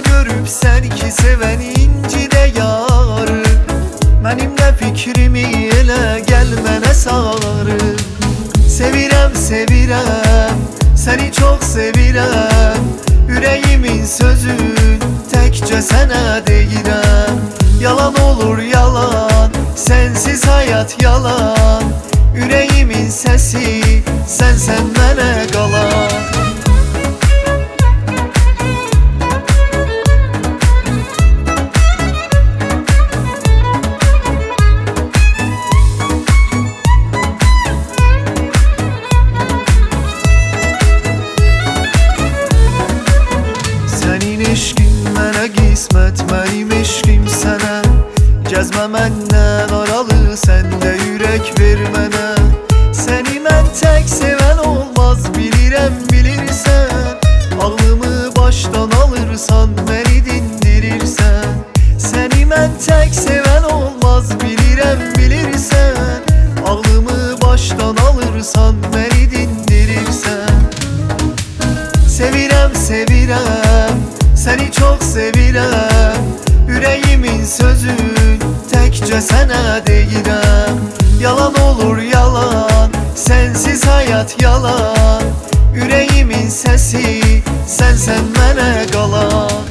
görüp sen ki seven incide yarı. Benim de fikrimi ele gelmene sarı. Sevirem sevirem, seni çok sevirem. Yüreğimin sözün tekçe sana deyirəm. Yalan olur yalan, sensiz hayat yalan. Yüreğimin sesi, sen mənə qalan. Sənin eşqin mənə qismət, mənim eşqim sənə. Gəzmə məndən aralı, sən də ürək ver mənə. Səni mən tək sevən olmaz, bilirəm bilirsən. Ağlımı başdan alırsan, məni dindirirsən. Səni mən tək sevən olmaz, bilirəm bilirsən. Ağlımı başdan alırsan, məni dindirirsən. Sevirəm sevirəm, səni çox sevirəm. Yüreğimin sözün tekçe sana deyirəm. Yalan olur yalan, sensiz hayat yalan. Yüreğimin sesi, sen mənə qalan.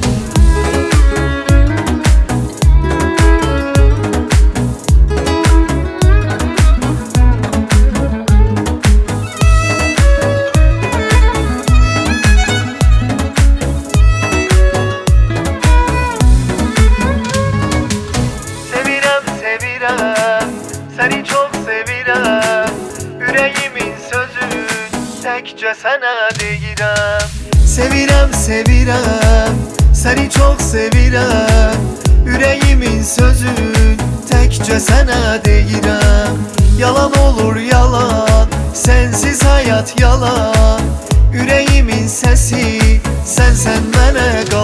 Seni çok sevirəm. Yüreğimin sözün tekçe sana deyirəm. Sevirəm sevirəm, seni çok sevirəm. Yüreğimin sözün tekçe sana deyirəm. Yalan olur yalan, sensiz hayat yalan. Yüreğimin sesi, sen mənə qalan.